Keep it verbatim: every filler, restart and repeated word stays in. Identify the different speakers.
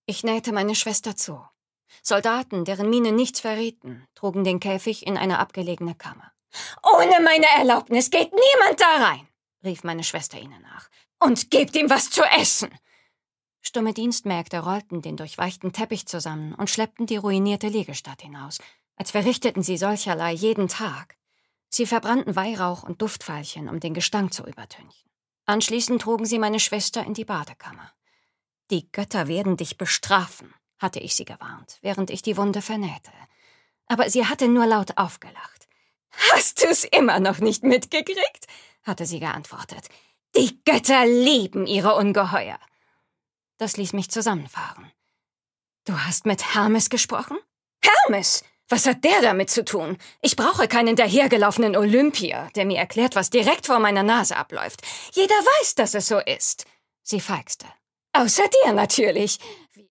Speaker 1: Ich nähte meine Schwester zu. Soldaten, deren Mienen nichts verrieten, trugen den Käfig in eine abgelegene Kammer. »Ohne meine Erlaubnis geht niemand da rein«, rief meine Schwester ihnen nach. »Und gebt ihm was zu essen!« Stumme Dienstmägde rollten den durchweichten Teppich zusammen und schleppten die ruinierte Liegestatt hinaus, als verrichteten sie solcherlei jeden Tag. Sie verbrannten Weihrauch und Duftveilchen, um den Gestank zu übertünchen. Anschließend trugen sie meine Schwester in die Badekammer. »Die Götter werden dich bestrafen«, hatte ich sie gewarnt, während ich die Wunde vernähte. Aber sie hatte nur laut aufgelacht. »Hast du's immer noch nicht mitgekriegt?«, hatte sie geantwortet. »Die Götter lieben ihre Ungeheuer.« Das ließ mich zusammenfahren. »Du hast mit Hermes gesprochen?« »Hermes? Was hat der damit zu tun? Ich brauche keinen dahergelaufenen Olympier, der mir erklärt, was direkt vor meiner Nase abläuft. Jeder weiß, dass es so ist.« Sie feixte. »Außer dir natürlich.